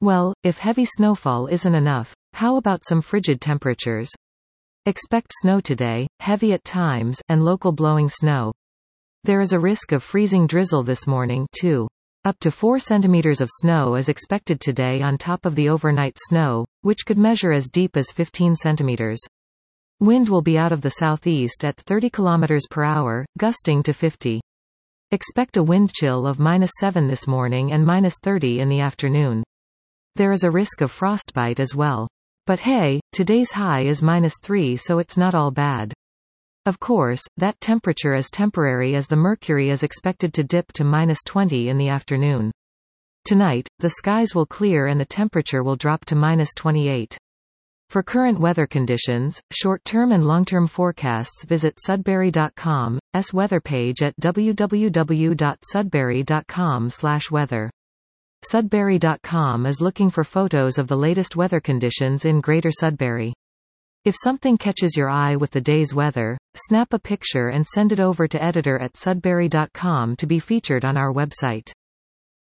Well, if heavy snowfall isn't enough, how about some frigid temperatures? Expect snow today, heavy at times, and local blowing snow. There is a risk of freezing drizzle this morning, too. Up to 4 centimeters of snow is expected today on top of the overnight snow, which could measure as deep as 15 centimeters. Wind will be out of the southeast at 30 kilometers per hour, gusting to 50. Expect a wind chill of -7 this morning and -30 in the afternoon. There is a risk of frostbite as well. But hey, today's high is -3, so it's not all bad. Of course, that temperature is temporary as the mercury is expected to dip to -20 in the afternoon. Tonight, the skies will clear and the temperature will drop to -28. For current weather conditions, short-term and long-term forecasts, visit Sudbury.com's weather page at www.sudbury.com/weather. Sudbury.com is looking for photos of the latest weather conditions in Greater Sudbury. If something catches your eye with the day's weather, snap a picture and send it over to editor@sudbury.com to be featured on our website.